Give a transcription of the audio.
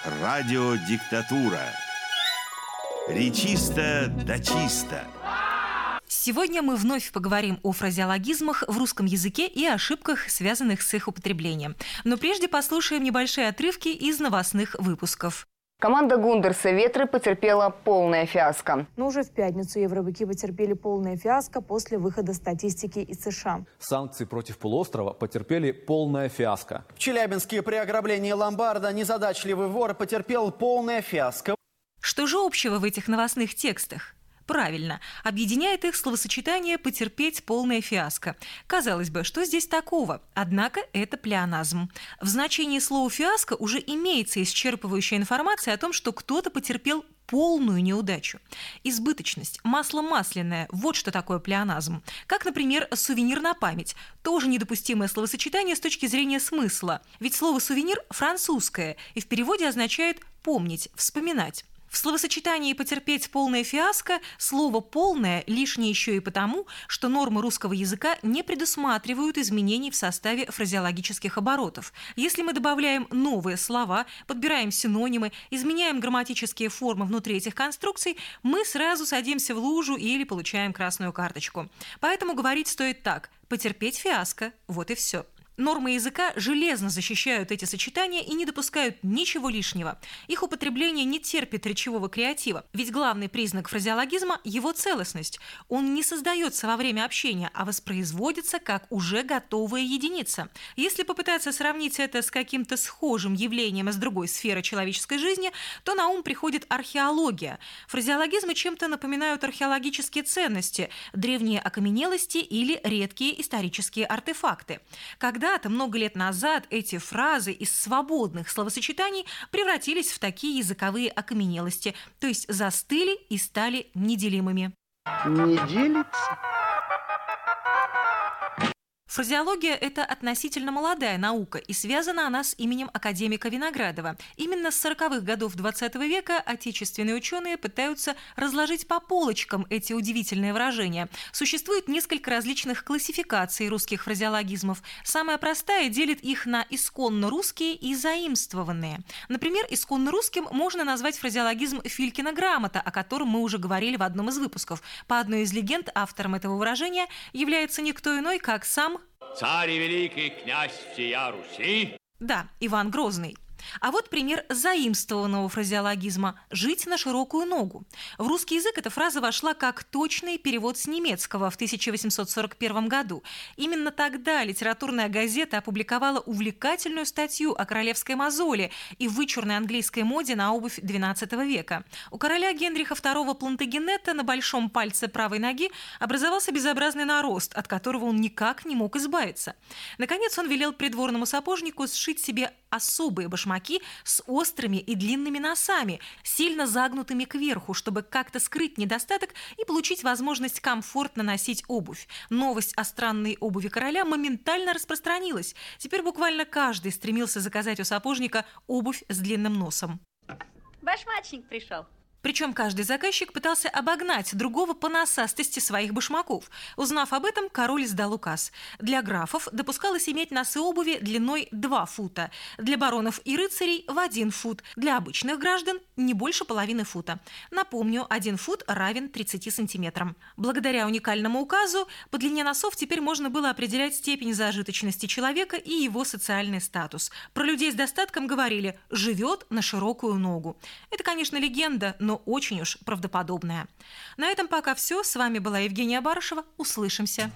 Радиодиктатура. Речисто да чисто. Сегодня мы вновь поговорим о фразеологизмах в русском языке и ошибках, связанных с их употреблением. Но прежде послушаем небольшие отрывки из новостных выпусков. Команда Гундерса «Ветры» потерпела полное фиаско. Но уже в пятницу евробыки потерпели полное фиаско после выхода статистики из США. Санкции против полуострова потерпели полное фиаско. В Челябинске при ограблении ломбарда незадачливый вор потерпел полное фиаско. Что же общего в этих новостных текстах? Правильно, объединяет их словосочетание «потерпеть полное фиаско». Казалось бы, что здесь такого? Однако это плеоназм. В значении слова «фиаско» уже имеется исчерпывающая информация о том, что кто-то потерпел полную неудачу. Избыточность, масло масляное – вот что такое плеоназм. Как, например, сувенир на память. Тоже недопустимое словосочетание с точки зрения смысла. Ведь слово «сувенир» французское и в переводе означает «помнить», «вспоминать». В словосочетании «потерпеть полное фиаско» слово «полное» лишнее еще и потому, что нормы русского языка не предусматривают изменений в составе фразеологических оборотов. Если мы добавляем новые слова, подбираем синонимы, изменяем грамматические формы внутри этих конструкций, мы сразу садимся в лужу или получаем красную карточку. Поэтому говорить стоит так: «потерпеть фиаско» – вот и все. Нормы языка железно защищают эти сочетания и не допускают ничего лишнего. Их употребление не терпит речевого креатива, ведь главный признак фразеологизма – его целостность. Он не создается во время общения, а воспроизводится как уже готовая единица. Если попытаться сравнить это с каким-то схожим явлением из другой сферы человеческой жизни, то на ум приходит археология. Фразеологизмы чем-то напоминают археологические ценности, древние окаменелости или редкие исторические артефакты. Когда-то, много лет назад, эти фразы из свободных словосочетаний превратились в такие языковые окаменелости, то есть застыли и стали неделимыми. Не делится? Фразеология – это относительно молодая наука, и связана она с именем академика Виноградова. Именно с 40-х годов XX века отечественные ученые пытаются разложить по полочкам эти удивительные выражения. Существует несколько различных классификаций русских фразеологизмов. Самая простая делит их на исконно русские и заимствованные. Например, исконно русским можно назвать фразеологизм «Филькина грамота», о котором мы уже говорили в одном из выпусков. По одной из легенд, автором этого выражения является никто иной, как сам царь и великий князь всея Руси. Да, Иван Грозный. А вот пример заимствованного фразеологизма «жить на широкую ногу». В русский язык эта фраза вошла как точный перевод с немецкого в 1841 году. Именно тогда литературная газета опубликовала увлекательную статью о королевской мозоли и вычурной английской моде на обувь XII века. У короля Генриха II Плантагенета на большом пальце правой ноги образовался безобразный нарост, от которого он никак не мог избавиться. Наконец он велел придворному сапожнику сшить себе особые башмаки с острыми и длинными носами, сильно загнутыми кверху, чтобы как-то скрыть недостаток и получить возможность комфортно носить обувь. Новость о странной обуви короля моментально распространилась. Теперь буквально каждый стремился заказать у сапожника обувь с длинным носом. Башмачник пришел. Причем каждый заказчик пытался обогнать другого по носастости своих башмаков. Узнав об этом, король издал указ. Для графов допускалось иметь носы обуви длиной 2 фута, для баронов и рыцарей в 1 фут, для обычных граждан не больше половины фута. Напомню, 1 фут равен 30 сантиметрам. Благодаря уникальному указу по длине носов теперь можно было определять степень зажиточности человека и его социальный статус. Про людей с достатком говорили «живет на широкую ногу». Это, конечно, легенда, но очень уж правдоподобная. На этом пока все. С вами была Евгения Барышева. Услышимся.